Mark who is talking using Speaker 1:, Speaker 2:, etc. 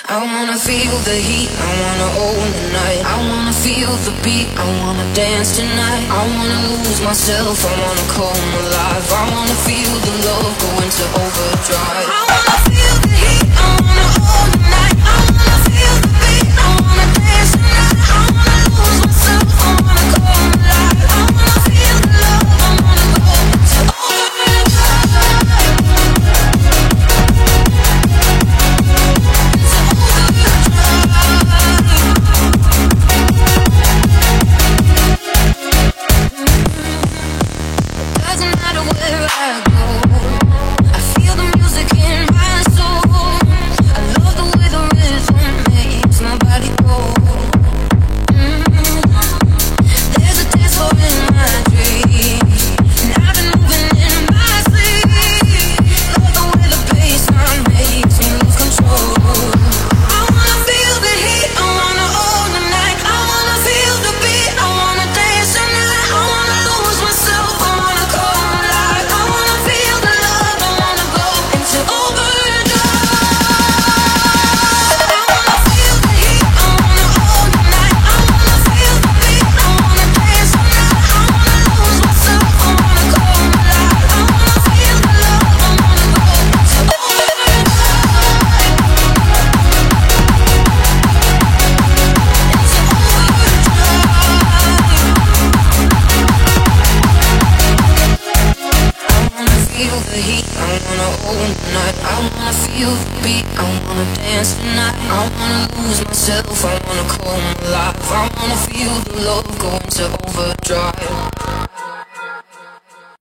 Speaker 1: I wanna feel the heat, I wanna own the night. I wanna feel the beat, I wanna dance tonight. I wanna lose myself, I wanna come alive. I wanna feel the love go into overdrive. I wanna feel the heat, I wanna own the night. I wanna feel the beat, I wanna dance tonight. I wanna lose myself, I wanna come alive. I wanna feel the love, I wanna go into overdrive. Doesn't matter where I go, I feel the music in my soul. I love the way the rhythm makes my body go. There's a dance floor in my dreams, and I've been moving in my sleep. Love the way the bassline makes me lose control. I wanna feel the heat, I wanna own the night. I wanna feel the beat, I wanna dance tonight. I wanna lose myself, I wanna come alive. I wanna feel the love, I wanna go into overdrive. I wanna feel the heat, I wanna own the night. I wanna feel the beat, I wanna dance tonight. I wanna lose myself, I wanna come alive. I wanna feel the love, I wanna go into overdrive. I wanna feel the heat, I wanna own the night. I wanna feel the beat, I wanna dance tonight. I wanna lose myself, I wanna come alive. I wanna feel the love go into overdrive.